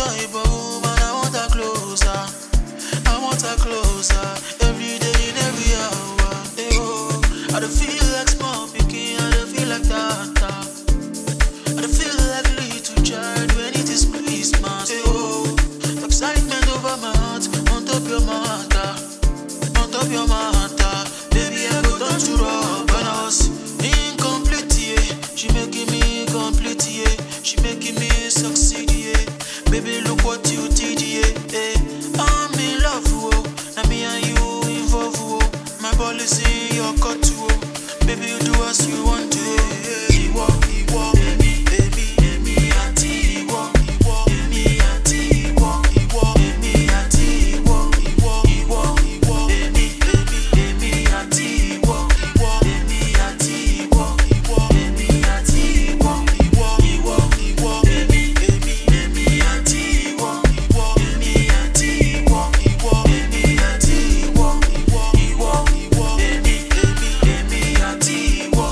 type of woman I want her closer. I want her closer. Every day in every hour. Hey, oh, I don't feel like small picking. I don't feel like that. I don't feel like little child when it is Christmas. Hey, oh, excitement over my heart. On top your matter. On top your matter. Baby, I go down to rock. When I was incomplete, yeah. She making me complete, yeah. She making me succeed, yeah. Baby, look what you did, yeah. Hey, I'm in love, oh. Now me and you involve, oh. My policy, your cut, oh. Baby, you do as you want to. Iwo, Iwo, baby, baby, baby, auntie, Iwo, Iwo, baby, auntie, Iwo, Iwo, baby, auntie, Iwo, Iwo, Iwo, Iwo, baby, baby, baby, auntie, Iwo, Iwo, baby, auntie, Iwo, Iwo, baby, auntie, Iwo, Iwo, Iwo, Iwo, baby, baby, baby, auntie, Iwo, Iwo, baby, auntie, Iwo, Iwo, baby, auntie, Iwo, Iwo, Iwo, Iwo, baby, baby, baby, auntie, Iwo, Iwo, baby, auntie, Iwo, Iwo, baby, auntie, Iwo, Iwo,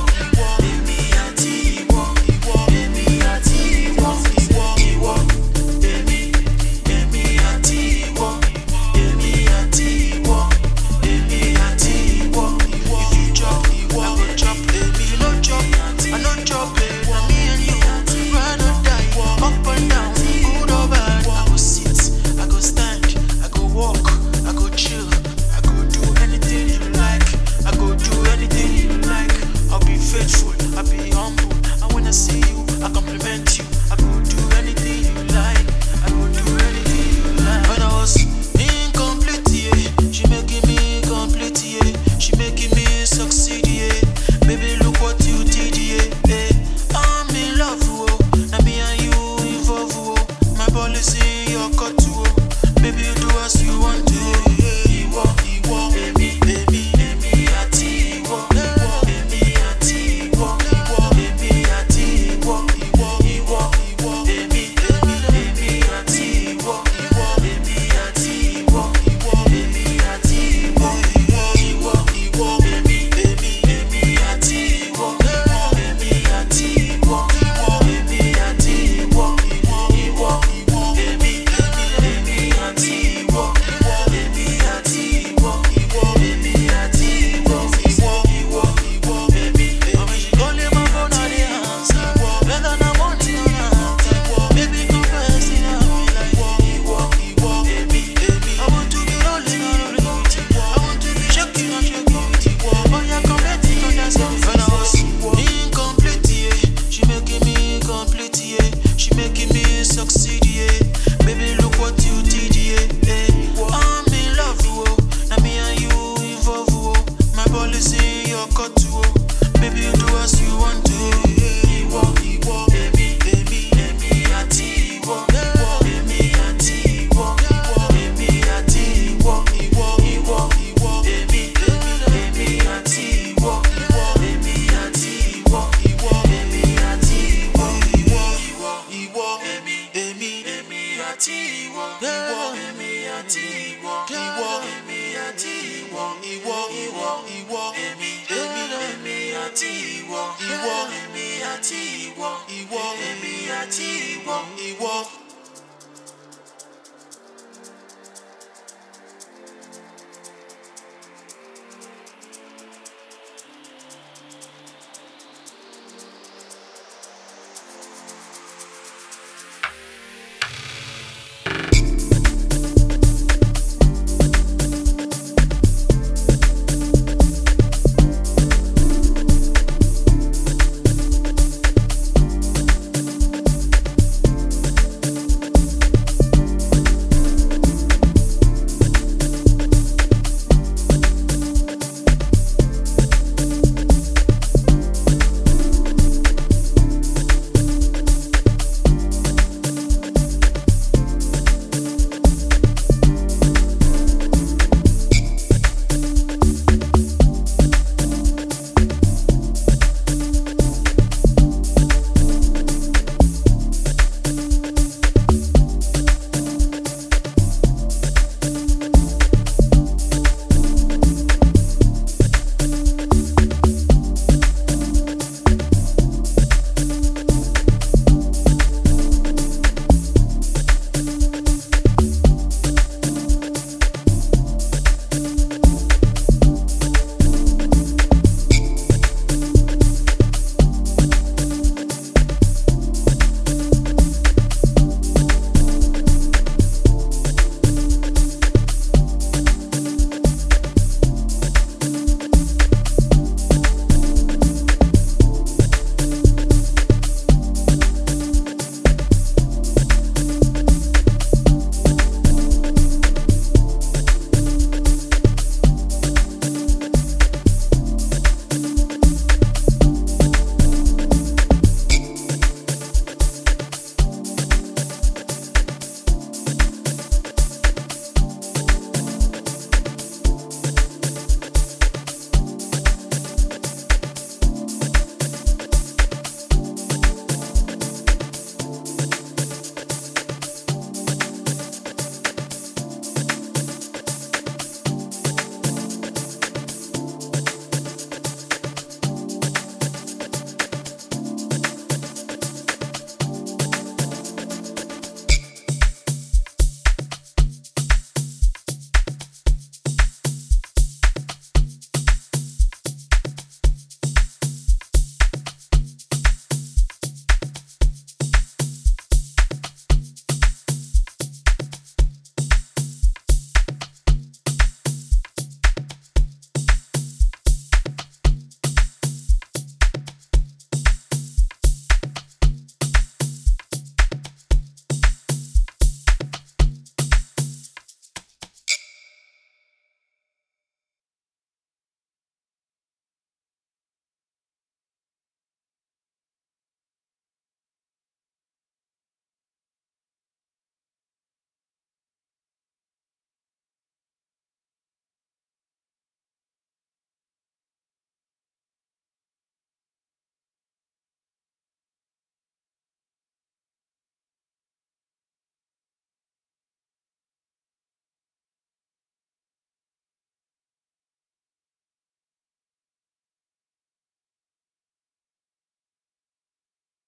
Iwo, baby, baby, auntie, Iwo, baby, auntie, Iwo, baby, auntie, Iwo, Iwo. If you chop, Iwo, I go chop, baby. If you no chop, I no chop, baby. Now me and you, ride or die, up and down, good or bad. I go sit, I go stand, I go walk, I go chill, I go do anything you like, I go do anything you like. I'll be faithful, I'll be humble, and when I see you, I compliment you. I go do anything you like, I go do anything you like. When I was incomplete, yeah, she making me complete, yeah. She making me succeed, yeah. Baby, look what you did, yeah. Hey, I'm in love, oh. Now me and you involve, oh. My policy, your cut, oh. Baby, you do as you want to. Iwo, Iwo, baby, baby, baby, auntie, Iwo, Iwo, baby, auntie, Iwo, Iwo, baby, auntie, Iwo, Iwo, Iwo, Iwo, baby, baby, baby, auntie, Iwo, Iwo, baby, auntie, Iwo, Iwo, baby, auntie, Iwo, Iwo, Iwo, baby, baby, baby, auntie, Iwo, Iwo, baby, auntie, Iwo, Iwo, baby, auntie, Iwo, Iwo, Iwo, Iwo, baby, baby, baby, auntie, Iwo, Iwo, baby, auntie, Iwo, Iwo, baby, auntie, Iwo, Iwo, Iwo, baby, baby. I mean, she calling my phone, I dey answer. Whether na morning or night, baby, confess it, I be like, Iwo, Iwo, baby, baby. I want to be rolling on the road. I want to be shaking on shaking. Oh yeah, come let it go dance. When I was incomplete, yeah, she making me complete, yeah. She making me succeed, yeah. Baby, look what you did, yeah. Hey, I'm in love, oh. Now me and you involve, oh. My policy, your cut, oh. Baby, you do as you want to. Iwo, Iwo, baby, baby, baby, auntie, Iwo, Iwo, baby, auntie, Iwo, Iwo, baby, auntie, Iwo, Iwo, Iwo, Iwo, baby, baby, baby, auntie, Iwo, Iwo, baby, auntie, Iwo, Iwo, baby, auntie, Iwo, Iwo, Iwo, baby, baby, baby, auntie, Iwo, Iwo, baby, auntie, Iwo, Iwo, baby, auntie, Iwo, Iwo, Iwo, Iwo, baby, baby, baby, auntie, Iwo, Iwo, baby, auntie, Iwo, Iwo, baby, auntie, Iwo, Iwo.